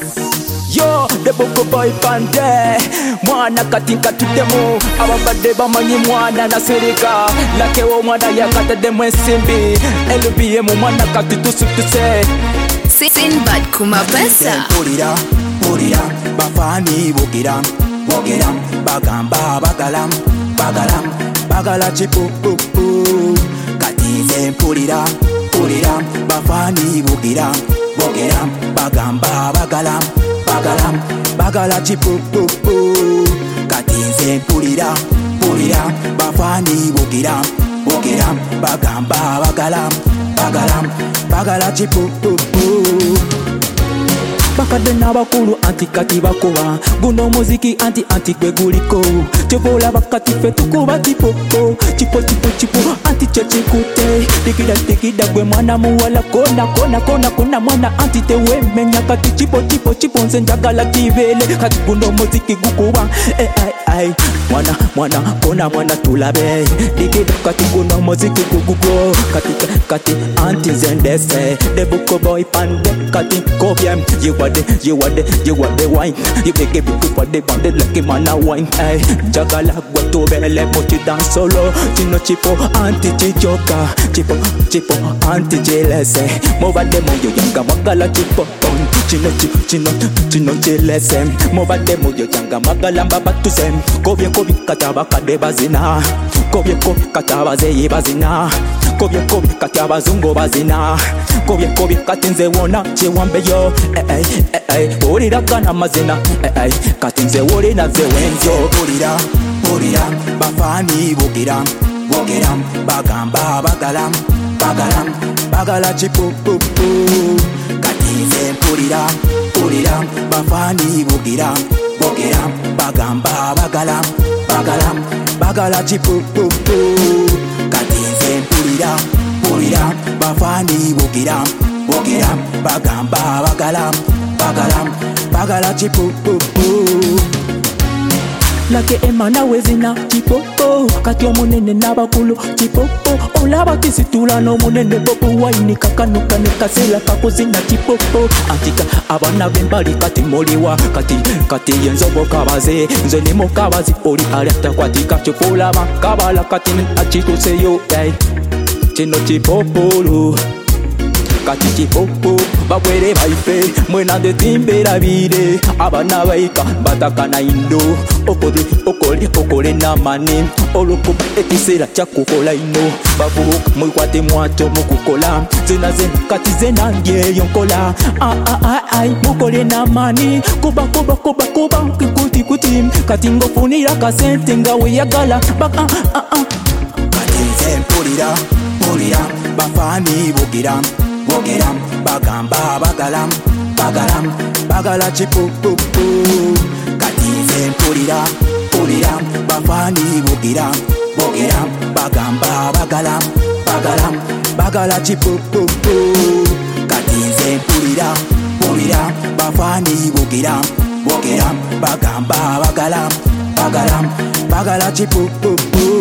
Yo, the Boko Boy Pande mwana katinka tudemo ababadde bamanyi mwana nasereka lakewo mwana yakataddemu ensimbi LBM mwana kati tusutuse Sinbad Kumapesa Pulira bafani bogira bagamba bagala chipupupu kati nze mpulira bafani bogira bagamba bagala chipupupu kati nze mpulira bafani bogira bagamba bagala chipupupu bakadde n'abakulu anti kati bakuba guno muziki anti gwe guliko tebola bakati fe tukuba tipo anti chechikute digida gwe mwana muwala kona mwana anti tewemenya kati tipo nze njagala kibele kati guno muziki gukuba mwana tulabe digida kati guno muziki gugugo kati anti nze ndese the Boko Boy Pande kati kobyem you want the wine. You make it for the band like a man a wine. Ay, jagala guato bele put you dance solo. Chino chipo anti-chichoka. Chipo anti-jealese. Mova demo yo yanga magala chipo. Chino jealese. Mova demo yo yanga magala mbabatuzem. Kobi kataba kadeba zina. Kobi kataba zeye bazina. Kobi kataba zungo bazina. Kobi katinze wona chiwambe yo. Pulira kana mazina katinze wole na ze wenzo pulira bafani bogira bagamba bagala chipupupu katinze pulira bafani bogira bagamba bagala chipupupu katinze pulira bafani bogira bagamba bagala chipupupu lake emana wezina chipopo kati omunene n'abakulu chipopo olaba kisitula n'omunene bobu waini kakanuka ne kasela kakuzina chipopo antika abana bembali kati moliwa kati yenzobo kabaze nze nimo kabazi oli alata kwatika chifula makabala kati achituseyo chino chipopolo kati chipopo babwere baife mwena de timbera bire abana baika bataka na indo okole na mane olukuba etisera chakukola ino bavuka mwikwate mwato mukukola zina kati zenandye yonkola mukole na mani kuba kuti kati ngofunira kasente nga weyagala kati nze mpulira bafani bogira bagamba bagala chipupupu kati nze mpulira bafani bogira bagamba bagala chipupupu kati nze mpulira bafani bogira bagamba bagala chipupupu